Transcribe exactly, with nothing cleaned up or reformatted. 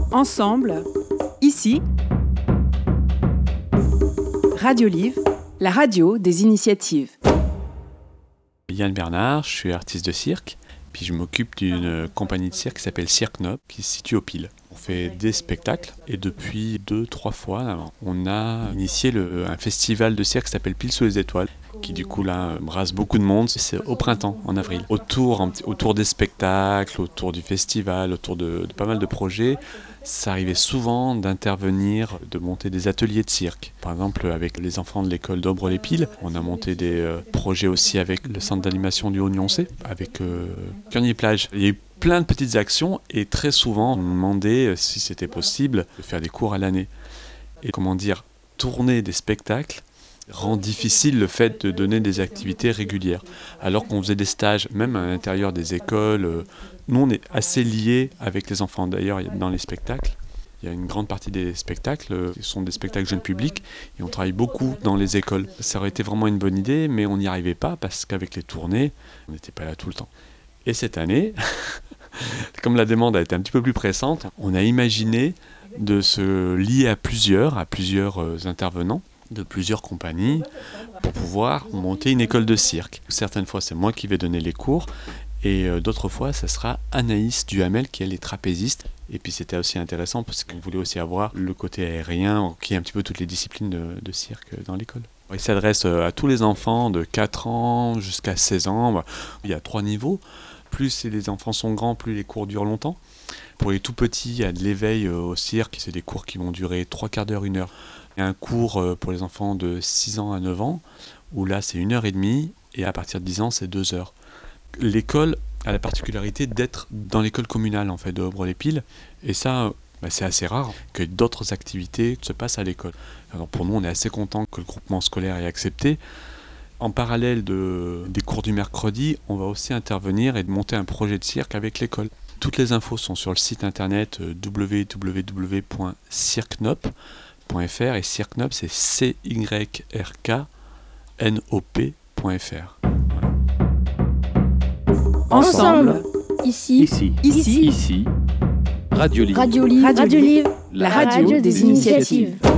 Ensemble, ici, Radio Livre, la radio des initiatives. Yann Bernard, je suis artiste de cirque, puis je m'occupe d'une compagnie de cirque qui s'appelle Cirque Nob, qui se situe au Pile. On fait des spectacles et depuis deux, trois fois, là, on a initié le, un festival de cirque qui s'appelle Pile sous les étoiles, qui du coup là brasse beaucoup de monde. C'est au printemps, en avril. Autour, autour des spectacles, autour du festival, autour de, de pas mal de projets, ça arrivait souvent d'intervenir, de monter des ateliers de cirque. Par exemple, avec les enfants de l'école d'Aubre-les-Piles, on a monté des euh, projets aussi avec le centre d'animation du Haut-Nyoncé, avec euh, Curnier-Plage. Il y a eu plein de petites actions et très souvent, on nous demandait si c'était possible de faire des cours à l'année. Et comment dire, tourner des spectacles rend difficile le fait de donner des activités régulières. Alors qu'on faisait des stages, même à l'intérieur des écoles, euh, nous on est assez liés avec les enfants. D'ailleurs, dans les spectacles, il y a une grande partie des spectacles, euh, ce sont des spectacles jeunes publics, et on travaille beaucoup dans les écoles. Ça aurait été vraiment une bonne idée, mais on n'y arrivait pas parce qu'avec les tournées, on n'était pas là tout le temps. Et cette année, comme la demande a été un petit peu plus pressante, on a imaginé de se lier à plusieurs, à plusieurs euh, intervenants, de plusieurs compagnies pour pouvoir monter une école de cirque. Certaines fois, c'est moi qui vais donner les cours et euh, d'autres fois, ça sera Anaïs Duhamel qui elle est trapéziste. Et puis c'était aussi intéressant parce qu'on voulait aussi avoir le côté aérien qui est un petit peu toutes les disciplines de, de cirque dans l'école. Il s'adresse à tous les enfants de quatre ans jusqu'à seize ans. Il y a trois niveaux. Plus les enfants sont grands, plus les cours durent longtemps. Pour les tout petits, il y a de l'éveil au cirque. C'est des cours qui vont durer trois quarts d'heure, une heure. Il y a un cours pour les enfants de six ans à neuf ans, où là c'est une heure et demie, et à partir de dix ans c'est deux heures. L'école a la particularité d'être dans l'école communale en fait, de Aubre-les-Piles, et ça bah, c'est assez rare que d'autres activités se passent à l'école. Alors pour nous on est assez contents que le groupement scolaire ait accepté. En parallèle de, des cours du mercredi, on va aussi intervenir et monter un projet de cirque avec l'école. Toutes les infos sont sur le site internet w w w point cirquenop point f r et Cirque Nob c'est c y r k n o p point f r. Ensemble, ici, Ici, ici, ici, Radio Livre. Radio Livre, Radio Radio Livre, la radio des initiatives.